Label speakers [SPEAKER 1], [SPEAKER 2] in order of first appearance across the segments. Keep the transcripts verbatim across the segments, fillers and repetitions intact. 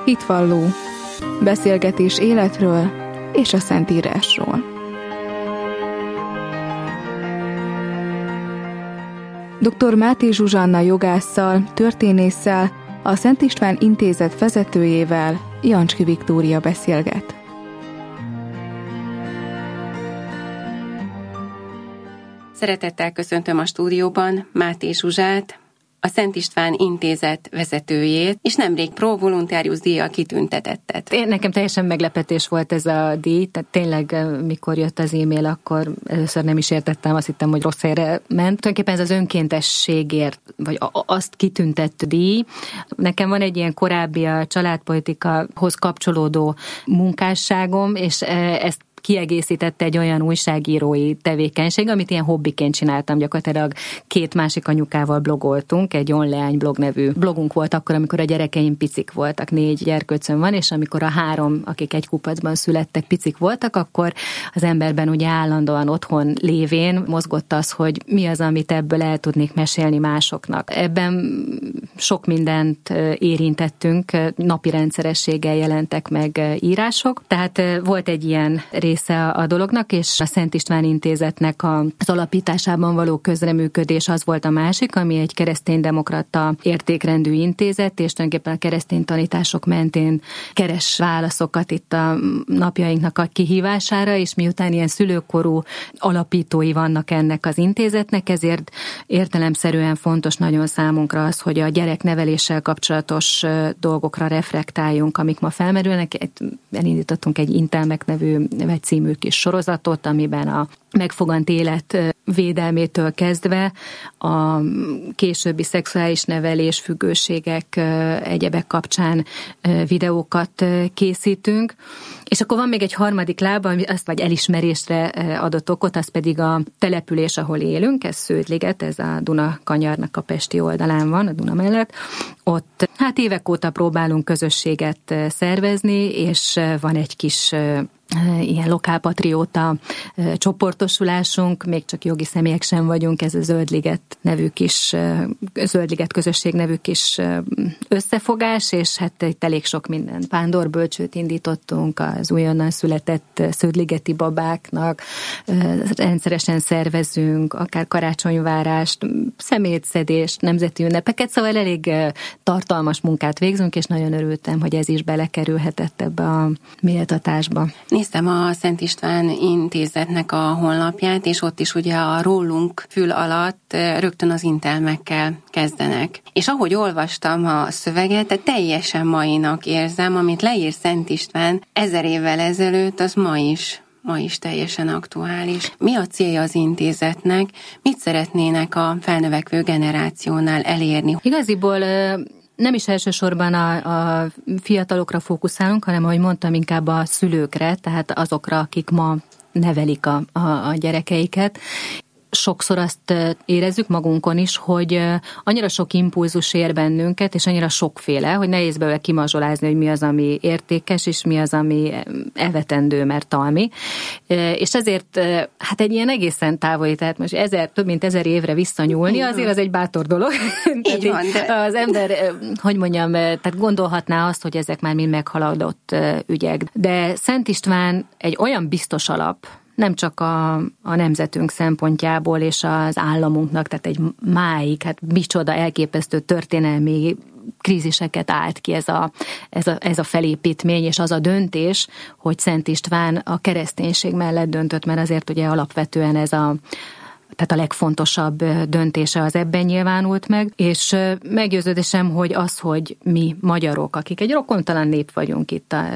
[SPEAKER 1] Hitvalló. Beszélgetés életről és a Szentírásról. doktor Máté Zsuzsanna jogásszal, történésszel, a Szent István Intézet vezetőjével, Jancski Viktória beszélget.
[SPEAKER 2] Szeretettel köszöntöm a stúdióban Máté Zsuzsát, a Szent István Intézet vezetőjét, és nemrég Pro Voluntarius díjjal kitüntetettet.
[SPEAKER 3] Én, nekem teljesen meglepetés volt ez a díj, tehát tényleg, mikor jött az e-mail, akkor először nem is értettem, azt hittem, hogy rossz helyre ment. Tulajdonképpen ez az önkéntességért, vagy azt kitüntett díj. Nekem van egy ilyen korábbi a családpolitikahoz kapcsolódó munkásságom, és ezt kiegészítette egy olyan újságírói tevékenység, amit ilyen hobbiként csináltam. Gyakorlatilag két másik anyukával blogoltunk, egy online blog nevű blogunk volt akkor, amikor a gyerekeim picik voltak, négy gyerkőcöm van, és amikor a három, akik egy kupacban születtek, picik voltak, akkor az emberben ugye állandóan otthon lévén mozgott az, hogy mi az, amit ebből el tudnék mesélni másoknak. Ebben sok mindent érintettünk, napi rendszerességgel jelentek meg írások, tehát volt egy ilyen része a dolognak, és a Szent István Intézetnek az alapításában való közreműködés az volt a másik, ami egy kereszténydemokrata értékrendű intézet, és tulajdonképpen a keresztény tanítások mentén keres válaszokat itt a napjainknak a kihívására, és miután ilyen szülőkorú alapítói vannak ennek az intézetnek, ezért értelemszerűen fontos nagyon számunkra az, hogy a gyerekneveléssel kapcsolatos dolgokra reflektáljunk, amik ma felmerülnek. Elindítottunk egy Intelmek nevű egy című kis sorozatot, amiben a megfogant élet védelmétől kezdve a későbbi szexuális nevelés, függőségek, egyebek kapcsán videókat készítünk. És akkor van még egy harmadik lába, ami azt vagy elismerésre adott okot, az pedig a település, ahol élünk, ez Sződliget, ez a Duna kanyarnak a pesti oldalán van, a Duna mellett. Ott hát évek óta próbálunk közösséget szervezni, és van egy kis ilyen lokálpatrióta csoportosulásunk, még csak jogi személyek sem vagyunk, ez a Zöldliget nevű kis, Zöldliget közösség nevű kis összefogás, és hát itt elég sok minden. Pándorbölcsőt indítottunk az újonnan született sződligeti babáknak, rendszeresen szervezünk, akár karácsonyvárást, szemétszedést, nemzeti ünnepeket, szóval elég tartalmas munkát végzünk, és nagyon örültem, hogy ez is belekerülhetett ebbe a méltatásba.
[SPEAKER 2] Néztem a Szent István Intézetnek a honlapját, és ott is ugye a rólunk fül alatt rögtön az intelmekkel kezdenek. És ahogy olvastam a szöveget, teljesen mainak érzem, amit leír Szent István ezer évvel ezelőtt, az ma is. ma is teljesen aktuális. Mi a célja az intézetnek? Mit szeretnének a felnövekvő generációnál elérni?
[SPEAKER 3] Igaziból nem is elsősorban a, a fiatalokra fókuszálunk, hanem, ahogy mondtam, inkább a szülőkre, tehát azokra, akik ma nevelik a, a, a gyerekeiket. Sokszor azt érezzük magunkon is, hogy annyira sok impulzus ér bennünket, és annyira sokféle, hogy nehéz belőle kimazsolázni, hogy mi az, ami értékes, és mi az, ami elvetendő, mert talmi. És ezért hát egy ilyen egészen távoli, tehát most ezer, több mint ezer évre visszanyúlni, azért az egy bátor dolog.
[SPEAKER 2] Így van, de...
[SPEAKER 3] Az ember, hogy mondjam, tehát gondolhatná azt, hogy ezek már mind meghaladott ügyek. De Szent István egy olyan biztos alap, nem csak a, a nemzetünk szempontjából és az államunknak, tehát egy máig, hát micsoda elképesztő történelmi kríziseket állt ki ez a, ez, a, ez a felépítmény, és az a döntés, hogy Szent István a kereszténység mellett döntött, mert azért ugye alapvetően ez a tehát a legfontosabb döntése az ebben nyilvánult meg, és meggyőződésem, hogy az, hogy mi magyarok, akik egy rokontalan nép vagyunk itt a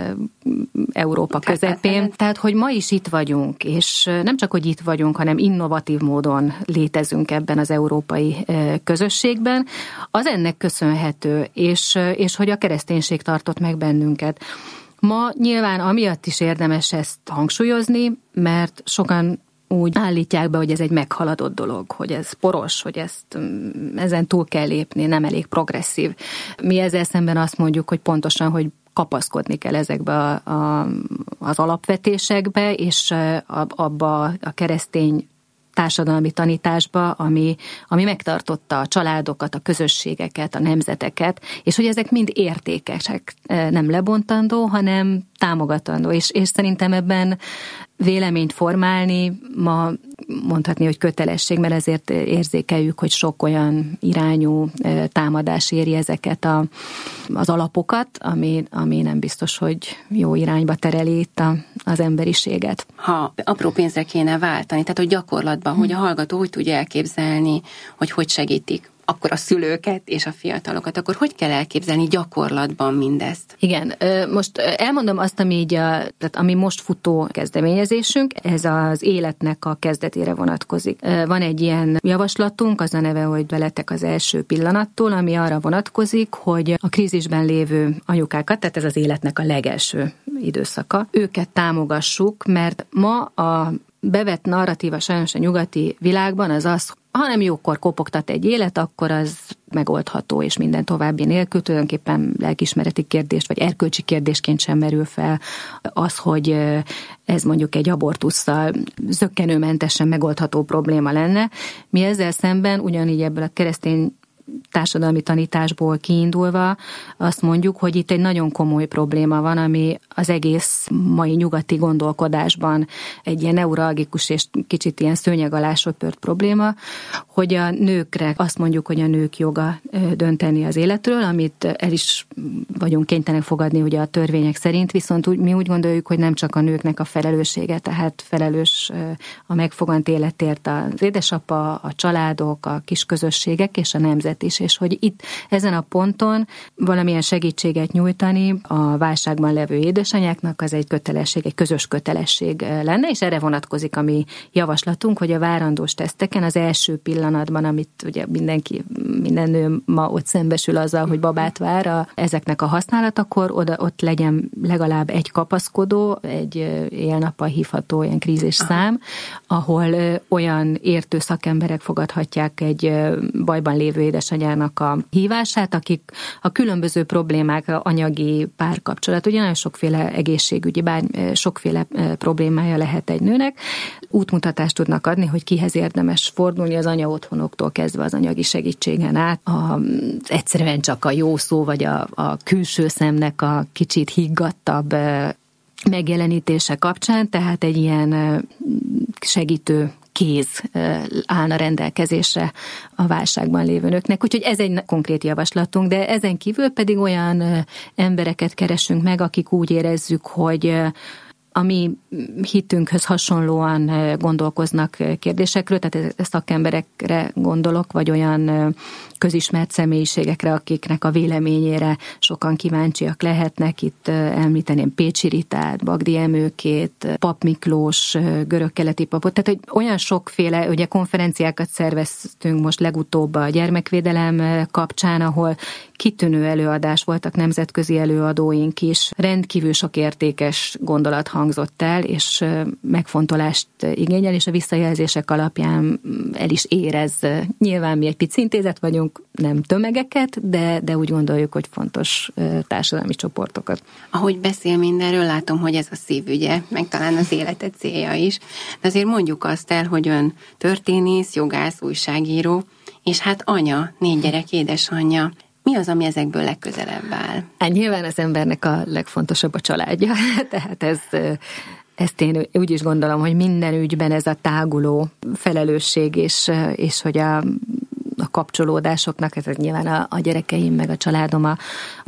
[SPEAKER 3] Európa közepén, tehát hogy ma is itt vagyunk, és nem csak, hogy itt vagyunk, hanem innovatív módon létezünk ebben az európai közösségben, az ennek köszönhető, és, és hogy a kereszténység tartott meg bennünket. Ma nyilván amiatt is érdemes ezt hangsúlyozni, mert sokan úgy állítják be, hogy ez egy meghaladott dolog, hogy ez poros, hogy ezt ezen túl kell lépni, nem elég progresszív. Mi ezzel szemben azt mondjuk, hogy pontosan, hogy kapaszkodni kell ezekbe a, a, az alapvetésekbe, és abba a keresztény társadalmi tanításba, ami, ami megtartotta a családokat, a közösségeket, a nemzeteket, és hogy ezek mind értékesek, nem lebontandó, hanem támogatandó, és, és szerintem ebben véleményt formálni ma mondhatni, hogy kötelesség, mert ezért érzékeljük, hogy sok olyan irányú támadás éri ezeket a, az alapokat, ami, ami nem biztos, hogy jó irányba tereli itt a, az emberiséget.
[SPEAKER 2] Ha apró pénzre kéne váltani, tehát hogy gyakorlatban, hmm. hogy a hallgató úgy tudja elképzelni, hogy hogy segítik akkor a szülőket és a fiatalokat, akkor hogy kell elképzelni gyakorlatban mindezt?
[SPEAKER 3] Igen, most elmondom azt, ami, így a, tehát ami most futó kezdeményezésünk, ez az életnek a kezdetére vonatkozik. Van egy ilyen javaslatunk, az a neve, hogy veletek az első pillanattól, ami arra vonatkozik, hogy a krízisben lévő anyukákat, tehát ez az életnek a legelső időszaka, őket támogassuk, mert ma a bevett narratíva sajnos a nyugati világban az az, ha nem jókor kopogtat egy élet, akkor az megoldható, és minden további nélkül tulajdonképpen lelkiismereti kérdést, vagy erkölcsi kérdésként sem merül fel az, hogy ez mondjuk egy abortusszal zökkenőmentesen megoldható probléma lenne. Mi ezzel szemben ugyanígy ebből a keresztény társadalmi tanításból kiindulva azt mondjuk, hogy itt egy nagyon komoly probléma van, ami az egész mai nyugati gondolkodásban egy ilyen neuralgikus és kicsit ilyen szőnyeg alá söpört probléma, hogy a nőkre azt mondjuk, hogy a nők joga dönteni az életről, amit el is vagyunk kénytelenek fogadni ugye a törvények szerint, viszont mi úgy gondoljuk, hogy nem csak a nőknek a felelőssége, tehát felelős a megfogant életért az édesapa, a családok, a kisközösségek és a nemzet is, és hogy itt ezen a ponton valamilyen segítséget nyújtani a válságban levő édesanyáknak, az egy kötelesség, egy közös kötelesség lenne, és erre vonatkozik a mi javaslatunk, hogy a várandós teszteken az első pillanatban, amit ugye mindenki, minden nő ma ott szembesül azzal, hogy babát vár, a, ezeknek a használatakor oda, ott legyen legalább egy kapaszkodó, egy éjjel-nappal hívható ilyen krízis szám, ahol olyan értő szakemberek fogadhatják egy bajban lévő édesanyának a hívását, akik a különböző problémák, anyagi párkapcsolat, ugye nagyon sokféle egészségügyi, bár sokféle problémája lehet egy nőnek, útmutatást tudnak adni, hogy kihez érdemes fordulni az anyaotthonoktól kezdve az anyagi segítségen át, a, egyszerűen csak a jó szó, vagy a, a külső szemnek a kicsit higgadtabb megjelenítése kapcsán, tehát egy ilyen segítő kéz állna rendelkezésre a válságban lévő nőknek. Úgyhogy ez egy konkrét javaslatunk, de ezen kívül pedig olyan embereket keresünk meg, akik úgy érezzük, hogy a mi hitünkhöz hasonlóan gondolkoznak kérdésekről, tehát szakemberekre gondolok, vagy olyan közismert személyiségekre, akiknek a véleményére sokan kíváncsiak lehetnek. Itt említeném Pécsi Ritát, Bagdi Emőkét, Pap Miklós, görög-keleti papot, tehát hogy olyan sokféle ugye konferenciákat szerveztünk most legutóbb a gyermekvédelem kapcsán, ahol kitűnő előadás voltak, nemzetközi előadóink is, rendkívül sok értékes gondolat hangzott el, és megfontolást igényel, és a visszajelzések alapján el is érez. Nyilván mi egy pici intézet vagyunk, nem tömegeket, de, de úgy gondoljuk, hogy fontos társadalmi csoportokat.
[SPEAKER 2] Ahogy beszél mindenről, látom, hogy ez a szívügye, meg talán az élete célja is, de azért mondjuk azt el, hogy ön történész, jogász, újságíró, és hát anya, négy gyerek édesanyja. Mi az, ami ezekből legközelebb áll?
[SPEAKER 3] Hát nyilván az embernek a legfontosabb a családja, tehát ez, ezt én úgy is gondolom, hogy minden ügyben ez a táguló felelősség, és, és hogy a, a kapcsolódásoknak, ez nyilván a, a gyerekeim meg a családom a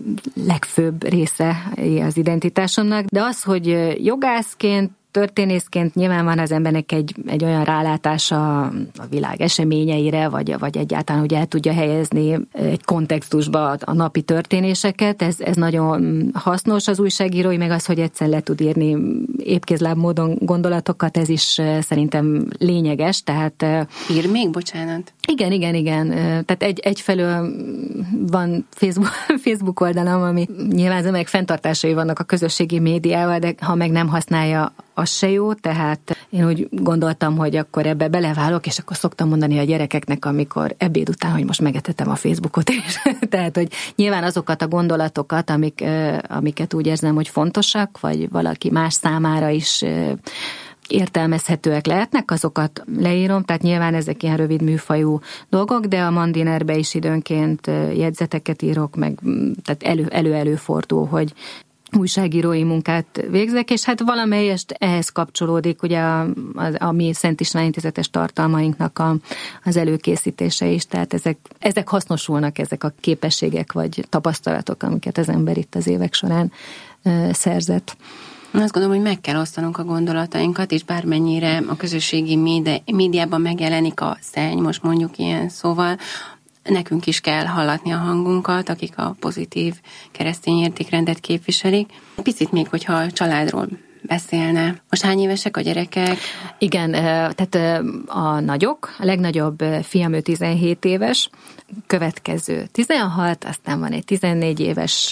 [SPEAKER 3] legfőbb része az identitásomnak, de az, hogy jogászként, történészként nyilván van az embernek egy, egy olyan rálátása a világ eseményeire, vagy, vagy egyáltalán, hogy el tudja helyezni egy kontextusba a napi történéseket. Ez, ez nagyon hasznos az újságírói, meg az, hogy egyszer le tud írni épkézláb módon gondolatokat, ez is szerintem lényeges. Tehát,
[SPEAKER 2] ír még, bocsánat?
[SPEAKER 3] Igen, igen, igen. Tehát egy, egyfelől van Facebook, Facebook oldalam, ami nyilván az meg fenntartásai vannak a közösségi médiával, de ha meg nem használja, az se jó, tehát én úgy gondoltam, hogy akkor ebbe beleválok, és akkor szoktam mondani a gyerekeknek, amikor ebéd után, hogy most megetetem a Facebookot is. Tehát, hogy nyilván azokat a gondolatokat, amik, amiket úgy érzem, hogy fontosak, vagy valaki más számára is értelmezhetőek lehetnek, azokat leírom, tehát nyilván ezek ilyen rövid műfajú dolgok, de a Mandinerbe is időnként jegyzeteket írok, meg tehát elő, elő-elő fordul, hogy újságírói munkát végzek, és hát valamelyest ehhez kapcsolódik ugye a, a, a mi Szent István Intézetes tartalmainknak a, az előkészítése is, tehát ezek, ezek hasznosulnak, ezek a képességek vagy tapasztalatok, amiket az ember itt az évek során uh, szerzett.
[SPEAKER 2] Azt gondolom, hogy meg kell osztanunk a gondolatainkat, és bármennyire a közösségi médi- médiában megjelenik a szenny, most mondjuk ilyen szóval, nekünk is kell hallatni a hangunkat, akik a pozitív keresztény értékrendet képviselik. Picit még, hogyha a családról beszélne. Most hány évesek a gyerekek?
[SPEAKER 3] Igen, tehát a nagyok, a legnagyobb fiam, ő tizenhét éves, következő tizenhat, aztán van egy tizennégy éves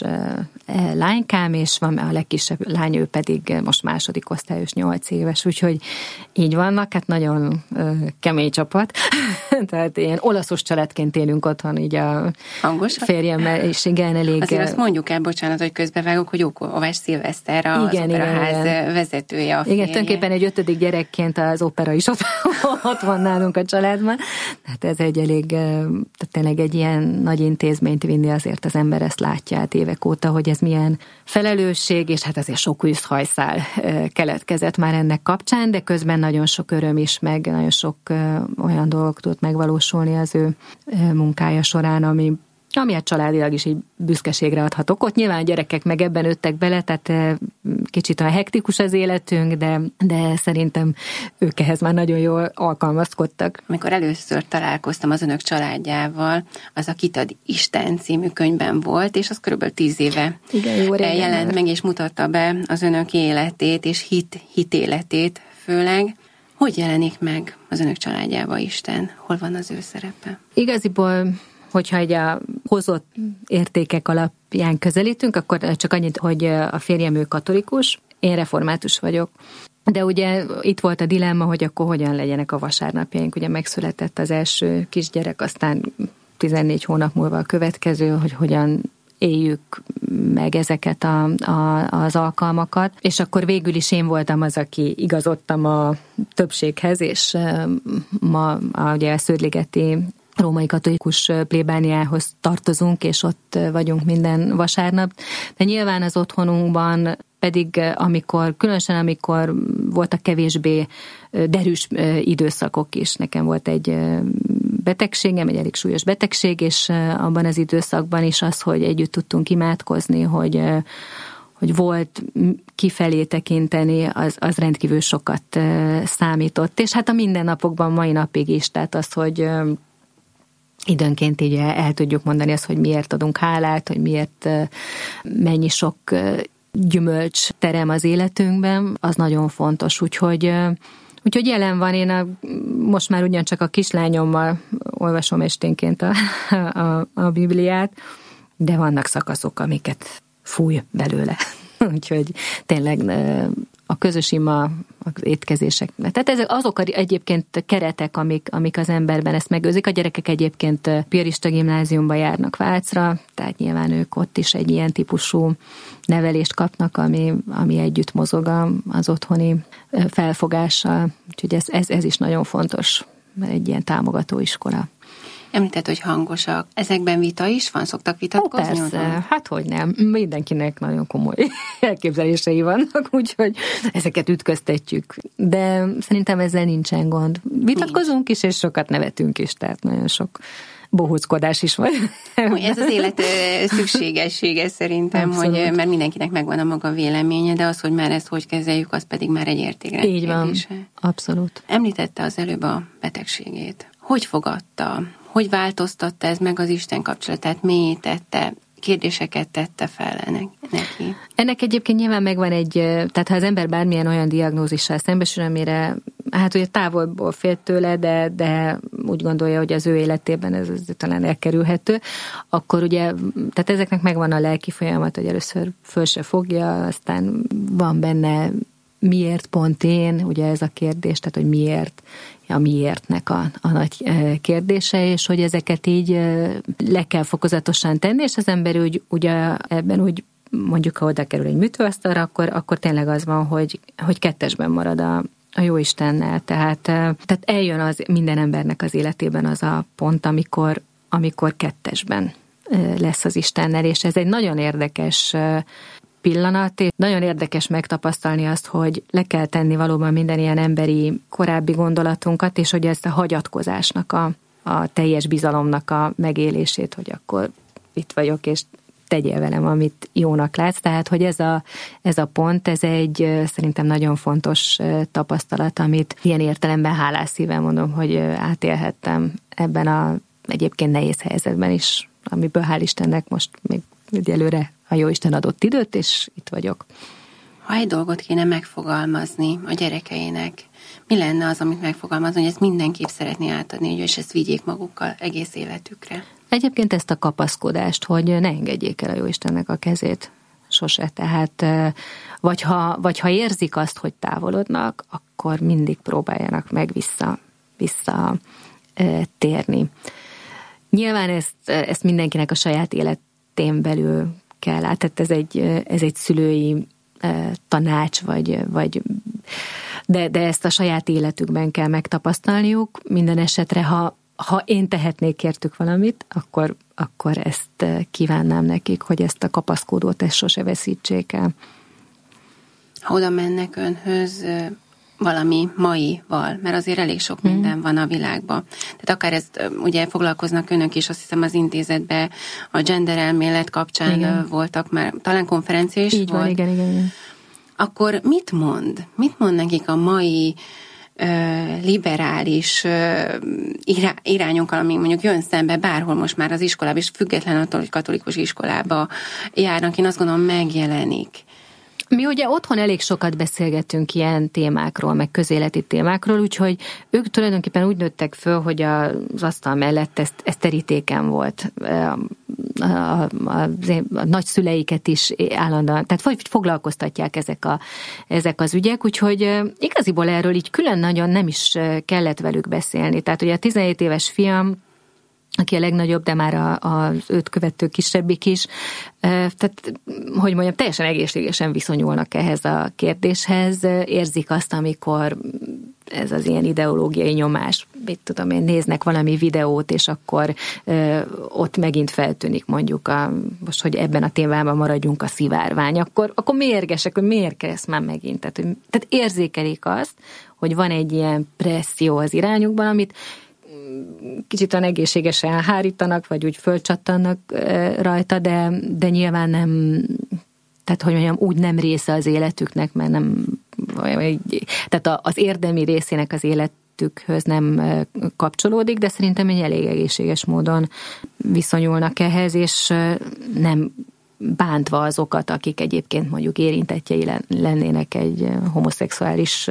[SPEAKER 3] lánykám, és van a legkisebb lány, ő pedig most második osztályos, nyolc éves, úgyhogy így vannak, hát nagyon kemény csapat. Tehát ilyen olaszos családként élünk otthon, így a
[SPEAKER 2] hangos
[SPEAKER 3] férjemmel, és igen, elég...
[SPEAKER 2] Azért azt mondjuk el, bocsánat, hogy közbevágok, hogy Ókovás Szilveszter az
[SPEAKER 3] igen,
[SPEAKER 2] operaház
[SPEAKER 3] igen,
[SPEAKER 2] vezetője, a férje.
[SPEAKER 3] Igen, tulajdonképpen egy ötödik gyerekként az opera is ott, ott van nálunk a családban. Tehát ez egy elég, tehát tényleg egy ilyen nagy intézményt vinni, azért az ember ezt látja át évek óta, hogy ez milyen felelősség, és hát azért sok úszhajszál keletkezett már ennek kapcsán, de közben nagyon sok öröm is, meg nagyon sok olyan dolog tudott megvalósulni az ő munkája során, ami ami a családilag is így büszkeségre adhat okot. Nyilván a gyerekek meg ebben öttek bele, tehát kicsit olyan hektikus az életünk, de, de szerintem ők ehhez már nagyon jól alkalmazkodtak.
[SPEAKER 2] Amikor először találkoztam az önök családjával, az a Kitad Isten című könyvben volt, és az körülbelül tíz éve
[SPEAKER 3] igen, jó
[SPEAKER 2] jelent meg, és mutatta be az önök életét, és hit, hitéletét főleg. Hogy jelenik meg az önök családjával Isten? Hol van az ő szerepe?
[SPEAKER 3] Igaziból hogyha egy a hozott értékek alapján közelítünk, akkor csak annyit, hogy a férjem ő katolikus, én református vagyok. De ugye itt volt a dilemma, hogy akkor hogyan legyenek a vasárnapjaink. Ugye megszületett az első kisgyerek, aztán tizennégy hónap múlva a következő, hogy hogyan éljük meg ezeket a, a, az alkalmakat, és akkor végül is én voltam az, aki igazodtam a többséghez, és ma a, ugye a Sződligeti római katolikus plébániához tartozunk, és ott vagyunk minden vasárnap. De nyilván az otthonunkban pedig, amikor, különösen amikor voltak kevésbé derűs időszakok is. Nekem volt egy betegségem, egy elég súlyos betegség, és abban az időszakban is az, hogy együtt tudtunk imádkozni, hogy hogy volt kifelé tekinteni, az, az rendkívül sokat számított. És hát a mindennapokban, mai napig is, tehát az, hogy időnként így el tudjuk mondani azt, hogy miért adunk hálát, hogy miért mennyi sok gyümölcs terem az életünkben, az nagyon fontos. Úgyhogy, úgyhogy jelen van, én a, most már ugyancsak a kislányommal olvasom esténként a, a, a Bibliát, de vannak szakaszok, amiket fúj belőle. Úgyhogy tényleg a közös ima, az étkezések. Tehát ezek azok egyébként keretek, amik, amik az emberben ezt megőrzik. A gyerekek egyébként piarista gimnáziumba járnak Vácra, tehát nyilván ők ott is egy ilyen típusú nevelést kapnak, ami, ami együtt mozog az otthoni felfogással. Úgyhogy ez, ez, ez is nagyon fontos, egy ilyen támogató iskola.
[SPEAKER 2] Említett, hogy hangosak. Ezekben vita is van? Szoktak vitatkozni?
[SPEAKER 3] Ó, persze, hát hogy nem. Mindenkinek nagyon komoly elképzelései vannak, úgyhogy ezeket ütköztetjük. De szerintem ezzel nincsen gond. Vitatkozunk Nincs. is, és sokat nevetünk is, tehát nagyon sok bohóckodás is van.
[SPEAKER 2] Ez az élet szükségessége szerintem, hogy, mert mindenkinek megvan a maga véleménye, de az, hogy már ezt hogy kezeljük, az pedig már egy értékrend
[SPEAKER 3] Így van, kérdése. Abszolút.
[SPEAKER 2] Említette az előbb a betegségét. Hogy fogadta? Hogy változtatta ez meg az Isten kapcsolatát? Mélyítette? Kérdéseket tette fel neki?
[SPEAKER 3] Ennek egyébként nyilván megvan egy, tehát ha az ember bármilyen olyan diagnózissal szembesül, amire hát ugye távolból fél tőle, de, de úgy gondolja, hogy az ő életében ez, ez talán elkerülhető, akkor ugye, tehát ezeknek megvan a lelki folyamat, hogy először föl se fogja, aztán van benne miért pont én, ugye ez a kérdés, tehát hogy miért, a miértnek a, a nagy kérdése, és hogy ezeket így le kell fokozatosan tenni, és az ember úgy, ugye ebben úgy mondjuk, ha oda kerül egy műtőasztalra, akkor, akkor tényleg az van, hogy, hogy kettesben marad a, a Jóistennel. Tehát, tehát eljön az minden embernek az életében az a pont, amikor, amikor kettesben lesz az Istennel, és ez egy nagyon érdekes pillanat, és nagyon érdekes megtapasztalni azt, hogy le kell tenni valóban minden ilyen emberi korábbi gondolatunkat, és hogy ezt a hagyatkozásnak, a, a teljes bizalomnak a megélését, hogy akkor itt vagyok, és tegyél velem, amit jónak látsz. Tehát, hogy ez a, ez a pont, ez egy szerintem nagyon fontos tapasztalat, amit ilyen értelemben hálás szívvel mondom, hogy átélhettem ebben a egyébként nehéz helyzetben is, amiből hál' Istennek most még egyelőre a Jóisten adott időt, és itt vagyok.
[SPEAKER 2] Ha egy dolgot kéne megfogalmazni a gyerekeinek, mi lenne az, amit megfogalmazni, hogy ezt mindenképp szeretné átadni, és ezt vigyék magukkal egész életükre?
[SPEAKER 3] Egyébként ezt a kapaszkodást, hogy ne engedjék el a Jóistennek a kezét sose. Tehát, vagy ha, vagy ha érzik azt, hogy távolodnak, akkor mindig próbáljanak meg vissza, vissza térni. Nyilván ezt, ezt mindenkinek a saját életén belül kell át. Tehát ez egy, ez egy szülői tanács, vagy, vagy de, de ezt a saját életükben kell megtapasztalniuk. Minden esetre, ha, ha én tehetnék értük valamit, akkor, akkor ezt kívánnám nekik, hogy ezt a kapaszkodót ezt sose veszítsék el.
[SPEAKER 2] Ha oda mennek önhöz valami maival, mert azért elég sok minden mm. van a világban. Tehát akár ezt ugye foglalkoznak önök is, azt hiszem az intézetben a gender elmélet kapcsán igen. voltak már, talán konferencia is
[SPEAKER 3] így
[SPEAKER 2] volt.
[SPEAKER 3] Van, igen, igen, igen.
[SPEAKER 2] Akkor mit mond? Mit mond nekik a mai ö, liberális ö, irá, irányokkal, ami mondjuk jön szembe bárhol most már az iskolában, és független attól, hogy katolikus iskolába járnak, én azt gondolom megjelenik.
[SPEAKER 3] Mi ugye otthon elég sokat beszélgetünk ilyen témákról, meg közéleti témákról, úgyhogy ők tulajdonképpen úgy nőttek föl, hogy az asztal mellett ez, ez terítéken volt. A, a, a, a nagyszüleiket is állandóan, tehát foglalkoztatják ezek, a, ezek az ügyek, úgyhogy igaziból erről így külön nagyon nem is kellett velük beszélni. Tehát ugye a tizenhét éves fiam, aki a legnagyobb, de már az őt követő kisebbik is. Tehát, hogy mondjam, teljesen egészségesen viszonyulnak ehhez a kérdéshez, érzik azt, amikor ez az ilyen ideológiai nyomás, mit tudom én, néznek valami videót, és akkor ott megint feltűnik mondjuk, a, most, hogy ebben a témában maradjunk a szivárvány, akkor, akkor mérgesek, hogy miért kell ezt már megint. Tehát, hogy, tehát érzékelik azt, hogy van egy ilyen presszió az irányukban, amit kicsit olyan egészségesen hárítanak, vagy úgy fölcsattannak rajta, de, de nyilván nem, tehát hogy mondjam, úgy nem része az életüknek, mert nem, tehát az érdemi részének az életükhöz nem kapcsolódik, de szerintem egy elég egészséges módon viszonyulnak ehhez, és nem bántva azokat, akik egyébként mondjuk érintettjei lennének egy homoszexuális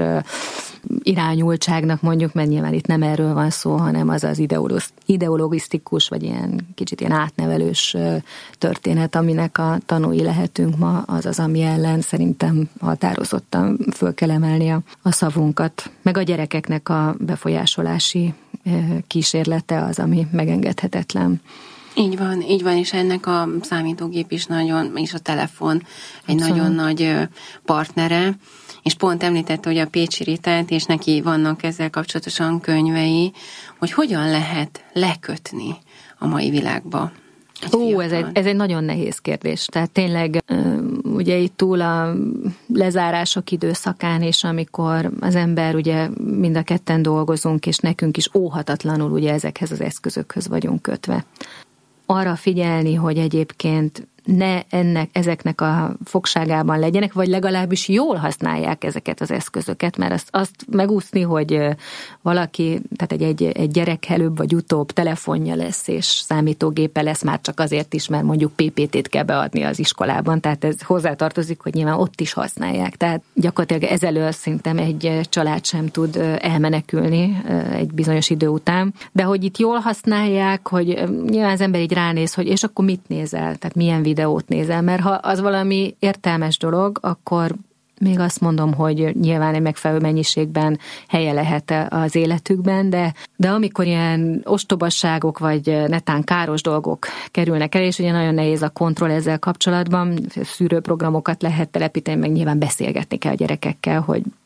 [SPEAKER 3] irányultságnak mondjuk, mert nyilván itt nem erről van szó, hanem az az ideologisztikus, vagy ilyen kicsit ilyen átnevelős történet, aminek a tanúi lehetünk ma, az az, ami ellen szerintem határozottan föl kell emelni a, a szavunkat. Meg a gyerekeknek a befolyásolási kísérlete az, ami megengedhetetlen.
[SPEAKER 2] Így van, így van, és ennek a számítógép is nagyon, és a telefon egy Abszolút. Nagyon nagy partnere, és pont említette, hogy a Pécsi Ritát, és neki vannak ezzel kapcsolatosan könyvei, hogy hogyan lehet lekötni a mai világba.
[SPEAKER 3] Ó, ez egy, ez egy nagyon nehéz kérdés. Tehát tényleg ugye itt túl a lezárások időszakán, és amikor az ember ugye mind a ketten dolgozunk, és nekünk is óhatatlanul ugye ezekhez az eszközökhöz vagyunk kötve. Arra figyelni, hogy egyébként ne ennek, ezeknek a fogságában legyenek, vagy legalábbis jól használják ezeket az eszközöket, mert azt, azt megúszni, hogy valaki, tehát egy, egy, egy gyerek előbb vagy utóbb telefonja lesz, és számítógépe lesz már csak azért is, mert mondjuk pé pé té-t kell beadni az iskolában, tehát ez hozzátartozik, hogy nyilván ott is használják. Tehát gyakorlatilag ezelől szerintem egy család sem tud elmenekülni egy bizonyos idő után, de hogy itt jól használják, hogy nyilván az ember így ránéz, hogy és akkor mit nézel, tehát milyen videót nézel, mert ha az valami értelmes dolog, akkor még azt mondom, hogy nyilván egy megfelelő mennyiségben helye lehet az életükben, de, de amikor ilyen ostobasságok vagy netán káros dolgok kerülnek el, és ugye nagyon nehéz a kontroll ezzel kapcsolatban, szűrőprogramokat lehet telepíteni, meg nyilván beszélgetni kell a gyerekekkel, hogy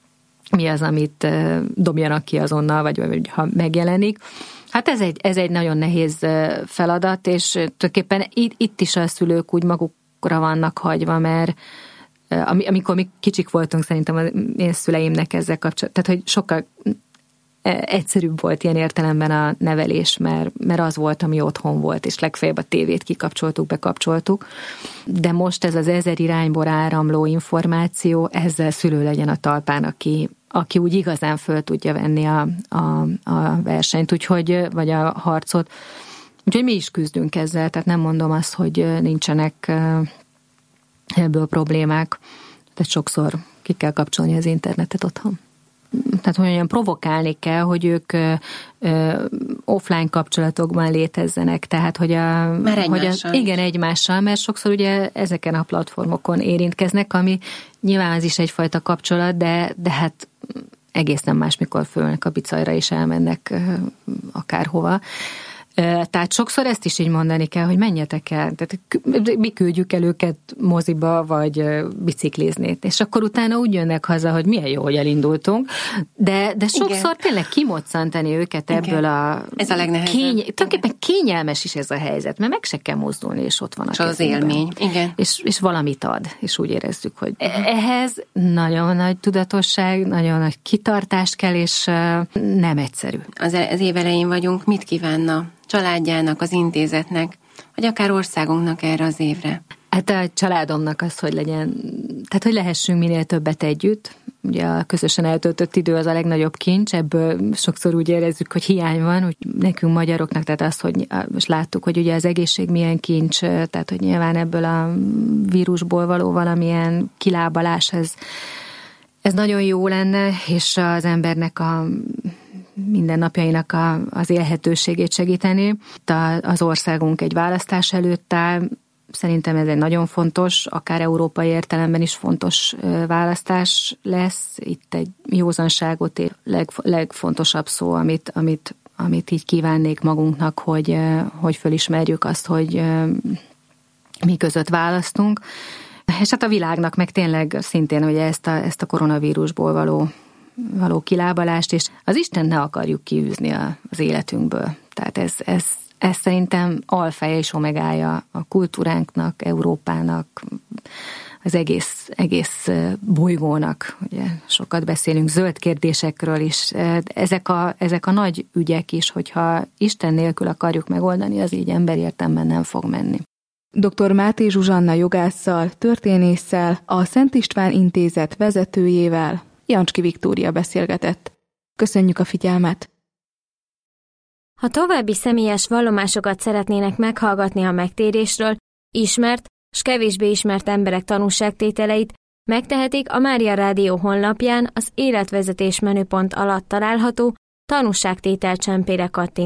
[SPEAKER 3] mi az, amit dobjanak ki azonnal, vagy, vagy ha megjelenik. Hát ez egy, ez egy nagyon nehéz feladat, és tulajdonképpen itt, itt is a szülők úgy magukra vannak hagyva, mert amikor mi kicsik voltunk, szerintem az én szüleimnek ezzel kapcsolatban, tehát hogy sokkal egyszerűbb volt ilyen értelemben a nevelés, mert, mert az volt, ami otthon volt, és legfeljebb a tévét kikapcsoltuk, bekapcsoltuk. De most ez az ezer irányból áramló információ, ezzel szülő legyen a talpán, aki, aki úgy igazán föl tudja venni a, a, a versenyt, úgyhogy, vagy a harcot. Úgyhogy mi is küzdünk ezzel, tehát nem mondom azt, hogy nincsenek ebből problémák. Tehát sokszor ki kell kapcsolni az internetet otthon. Tehát, hogy olyan provokálni kell, hogy ők ö, ö, offline kapcsolatokban létezzenek, tehát, hogy a...
[SPEAKER 2] Már egymással.
[SPEAKER 3] Hogy a, igen, egymással, mert sokszor ugye ezeken a platformokon érintkeznek, ami nyilván az is egyfajta kapcsolat, de, de hát egészen más, mikor fölnek a bicajra és elmennek ö, akárhova. Tehát sokszor ezt is így mondani kell, hogy menjetek el, tehát mi küldjük el őket moziba, vagy biciklizni, és akkor utána úgy jönnek haza, hogy milyen jó, hogy elindultunk, de, de sokszor igen. Tényleg kimoccantani őket igen. ebből a...
[SPEAKER 2] Ez a legnehezebb. Kény...
[SPEAKER 3] Tulajdonképpen kényelmes is ez a helyzet, mert meg se kell mozdulni, és ott van a
[SPEAKER 2] kezünkben. Az élmény, igen.
[SPEAKER 3] És, és valamit ad, és úgy érezzük, hogy ehhez nagyon nagy tudatosság, nagyon nagy kitartást kell, és nem egyszerű.
[SPEAKER 2] Az, az év elején vagyunk, mit kívánna családjának, az intézetnek, vagy akár országunknak erre az évre?
[SPEAKER 3] Hát a családomnak az, hogy legyen, tehát hogy lehessünk minél többet együtt. Ugye a közösen eltöltött idő az a legnagyobb kincs, ebből sokszor úgy érezzük, hogy hiány van, úgy nekünk magyaroknak, tehát azt, hogy most láttuk, hogy ugye az egészség milyen kincs, tehát hogy nyilván ebből a vírusból való valamilyen kilábalás, ez, ez nagyon jó lenne, és az embernek a mindennapjainak a, az élhetőségét segíteni. Az országunk egy választás előtt áll, szerintem ez egy nagyon fontos, akár európai értelemben is fontos választás lesz. Itt egy józanságot, leg, legfontosabb szó, amit, amit, amit így kívánnék magunknak, hogy, hogy fölismerjük azt, hogy mi között választunk. És hát a világnak meg tényleg szintén ugye ezt a, ezt a koronavírusból való való kilábalást, és az Istent ne akarjuk kiűzni az életünkből. Tehát ez, ez, ez szerintem alfája és omegája a kultúránknak, Európának, az egész, egész bolygónak. Ugye sokat beszélünk zöld kérdésekről is. Ezek a, ezek a nagy ügyek is, hogyha Isten nélkül akarjuk megoldani, az így emberi értelemben nem fog menni.
[SPEAKER 1] doktor Máté Zsuzsanna jogásszal, történésszel, a Szent István Intézet vezetőjével Jancski Viktória beszélgetett. Köszönjük a figyelmet!
[SPEAKER 4] Ha további személyes vallomásokat szeretnének meghallgatni a megtérésről, ismert s kevésbé ismert emberek tanúságtételeit, megtehetik a Mária Rádió honlapján az életvezetés menüpont alatt található tanúságtétel csempére kattintásával.